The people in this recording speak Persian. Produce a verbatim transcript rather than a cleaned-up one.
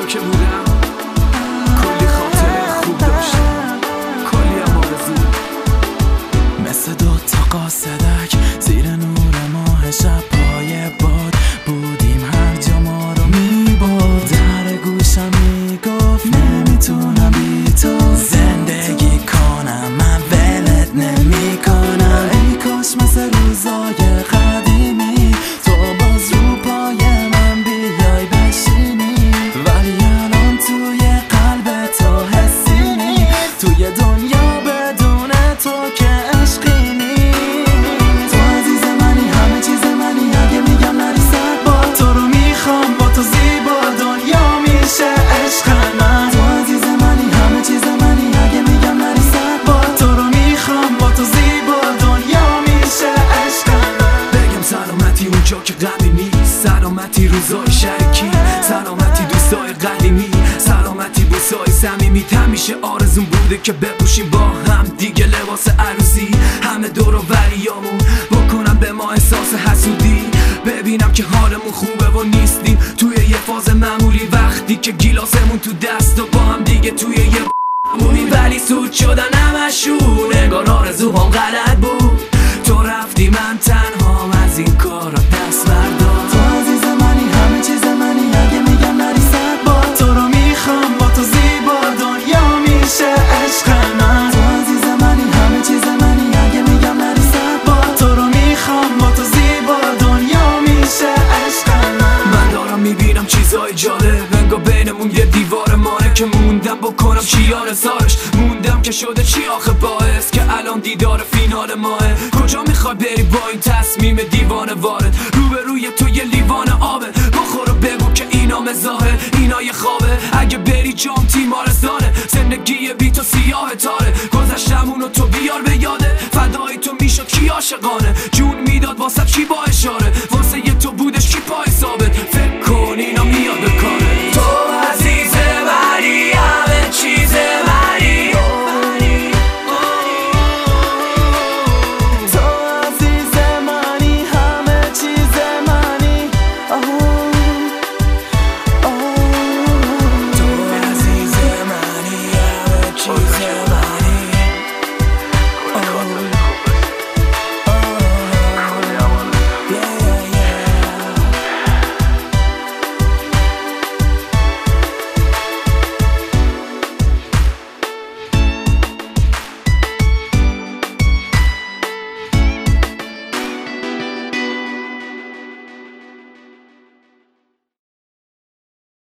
که بودم کلی خاطره خوب داشتم، کلی هم آرزو. مثل دوتا قاصدک زیر نور ماه شب پای باد بودیم، هر جا ما رو میبرد. در گوشم میگفت نمیتونم بی تو زندگی کنم، من ولت نمی کنم. ای کاش مثل روزای قدیمی تو باز رو پای من بیای بشینی، ولی الان توی قلب تو حسی نی، توی دنیا بدون تو که عشقی نی. تو عزیز منی، همه چیز منی، اگه میگم نری سر با تو رو میخوام، با تو زیبا دنیا میشه عشق من. تو عزیز منی، همه چیز منی، اگه میگم نری سر با تو رو میخوام، با تو زیبا دنیا میشه عشق من. بگم سلامتی اونجا که غمی نیست، سلامتی روزای شریکی، سلامتی دوستای قدیمی، سلامتی بوسای صمیمی. همیشه آرزون بوده که بپوشیم با هم دیگه لباس عروسی، همه دور و بریامون بکنم به ما احساس حسودی. ببینم که حالمون خوبه و نیستیم توی یه فاز معمولی، وقتی که گیلاسمون تو دست و با هم دیگه توی یه مونی، ولی سود شدن همشون انگار آرزوهام غلط بود. تو رفتی من تنهام از این کارا دست بردار. تو عزیز منی، همه چیز منی، اگه میگم نری سر با تو رو میخوام، با تو زیبا دنیا میشه عشق من. تو عزیز منی، همه چیز منی، اگه میگم نری سر با تو رو میخوام، با تو زیبا دنیا میشه عشق من. من دارم میبینم چیزای جالب، انگار بینمون یه دیوار مانه که موندم بکنم چی آرزارش، موندم که شده چی آخه باعث که الان دیدار فینال ماه. کجا میخوای بری با این تصمیم دیوانه وارد، روبروی تو یه لیوان آبه، بخور و بگو که اینا مزاحه، اینا یه خوابه. اگه بری جام تیمارستانه، زندگی بی تو سیاه تاره، گذشتمونو تو بیار به یاده، فدای تو میشد کی عاشقانه، جون میداد واسه چی باعث